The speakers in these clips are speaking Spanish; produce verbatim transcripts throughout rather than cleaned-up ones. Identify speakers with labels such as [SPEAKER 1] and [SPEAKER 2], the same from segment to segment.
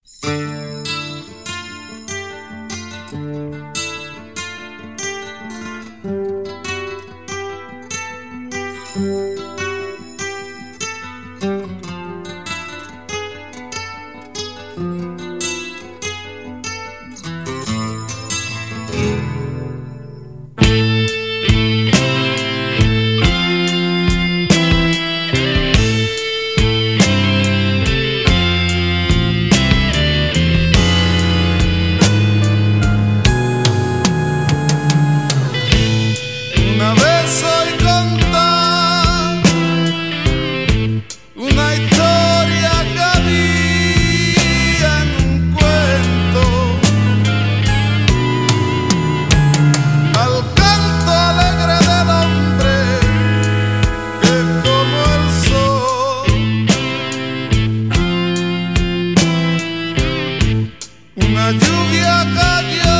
[SPEAKER 1] Una vez oí contar una historia que había en un cuento, al canto alegre del hombre que como el sol una lluvia cayó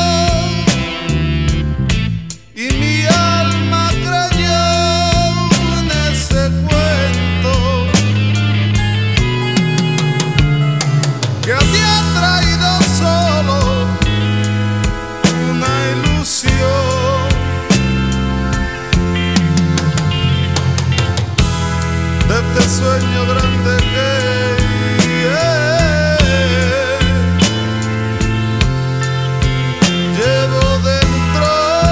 [SPEAKER 1] y mi alma creyó en ese cuento que había traído solo una ilusión de este sueño grande que llevo dentro.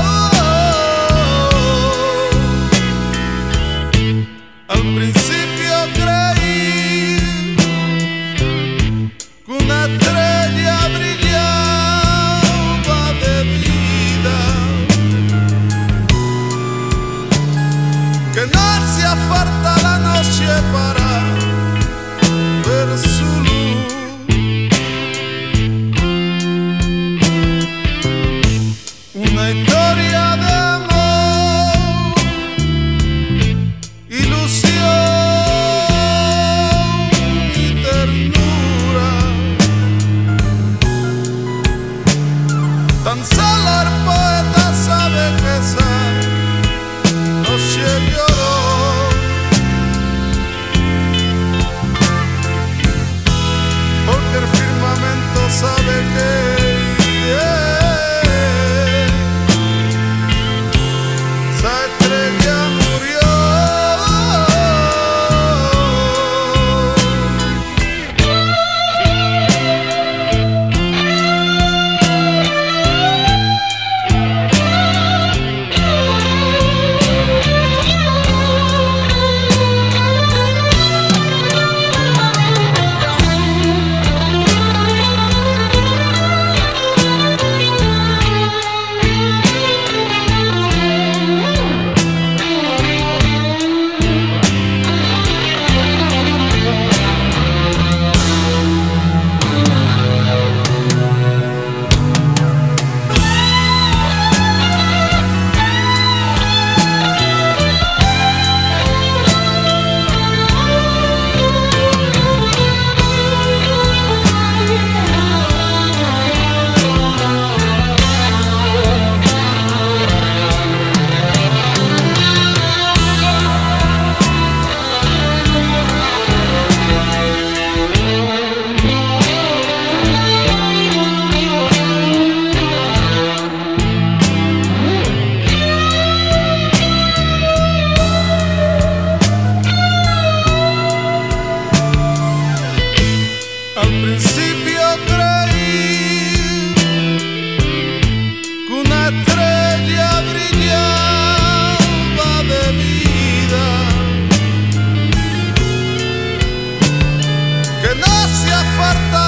[SPEAKER 1] Al principio creí que una estrella brillaba de vida, que no hacía falta la noche para ver su luz. Una historia de amor, ilusión y ternura. Tan solo el poeta sabe que esa noche lloró, porque el firmamento sabe que esa estrella murió. Al principio creí que una estrella brillaba de vida, que no hacía falta